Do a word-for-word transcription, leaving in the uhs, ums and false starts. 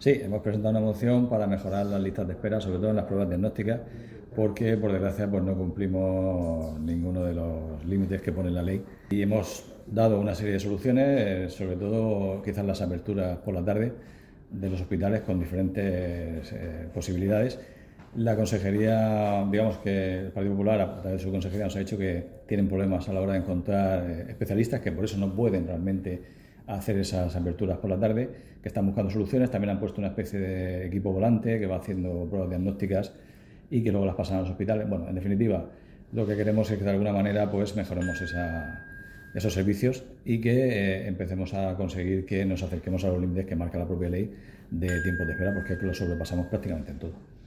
Sí, hemos presentado una moción para mejorar las listas de espera, sobre todo en las pruebas diagnósticas, porque por desgracia pues, no cumplimos ninguno de los límites que pone la ley. Y hemos dado una serie de soluciones, eh, sobre todo quizás las aperturas por la tarde de los hospitales con diferentes eh, posibilidades. La consejería, digamos que el Partido Popular, a través de su consejería, nos ha dicho que tienen problemas a la hora de encontrar eh, especialistas, que por eso no pueden realmente hacer esas aperturas por la tarde, que están buscando soluciones. También han puesto una especie de equipo volante que va haciendo pruebas diagnósticas y que luego las pasan a los hospitales. Bueno, en definitiva, lo que queremos es que de alguna manera pues mejoremos esa, esos servicios y que eh, empecemos a conseguir que nos acerquemos a los límites que marca la propia ley de tiempos de espera, porque es que lo sobrepasamos prácticamente en todo.